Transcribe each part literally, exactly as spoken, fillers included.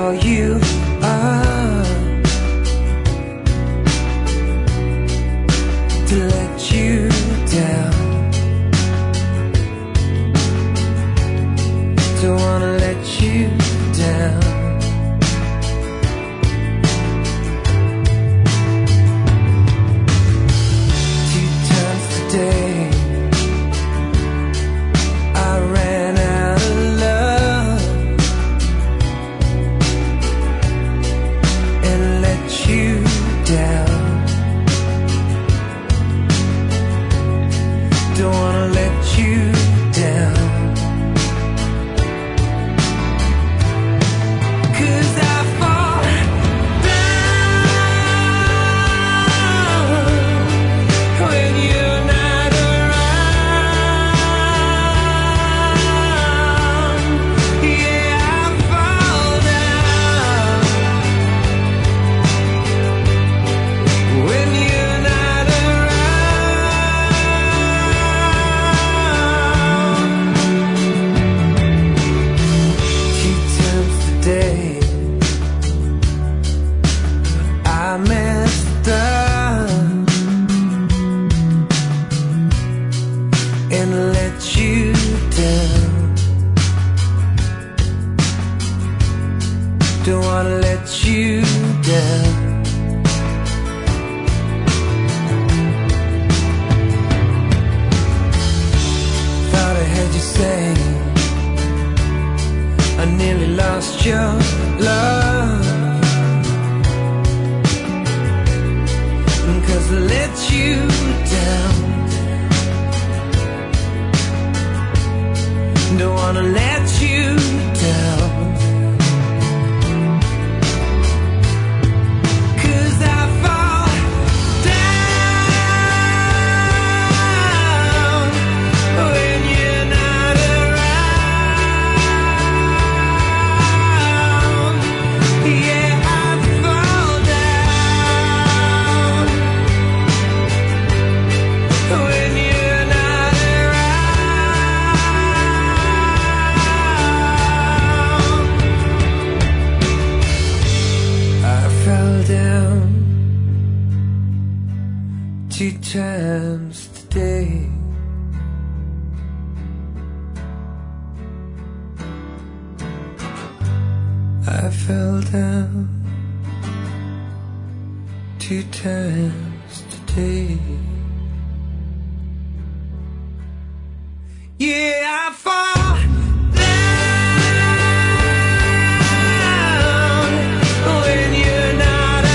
call you up to let you down. Don't wanna let you down. Two times today I ran out of love and let you down. Don't wanna let you down. I messed up and let you down. Don't wanna let you down. Thought I heard you say I nearly lost your love, 'cause I let you down. Don't wanna let you down. 'Cause I fall down when you're not around. Yeah, I fall down when you're not around. I fell down two times today. I fell down two times today. Yeah, I fall down when you're not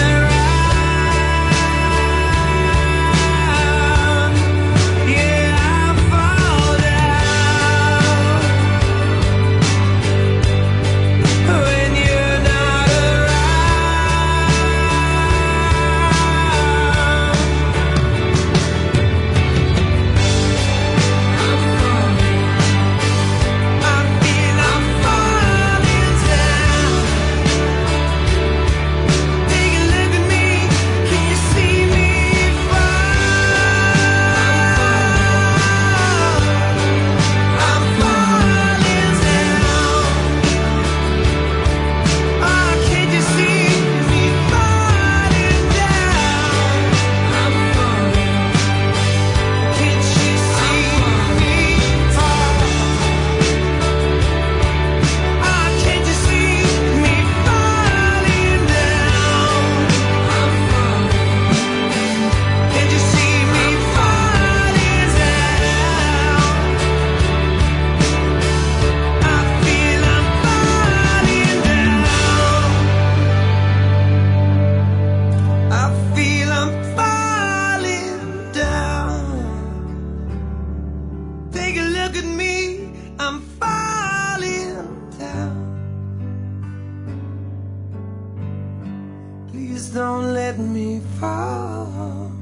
around. Yeah, I fall down when you're not around. I feel I'm falling down. Take a look at me, can you see me fall? I'm falling down. Oh, can't you see me falling down? I'm falling. Can't you see me fall? Oh, can't you see me falling down? I'm falling. Can't you see me falling down? I feel I'm falling down. I feel I'm falling down. Take a look at me, I'm falling down. Please don't let me fall.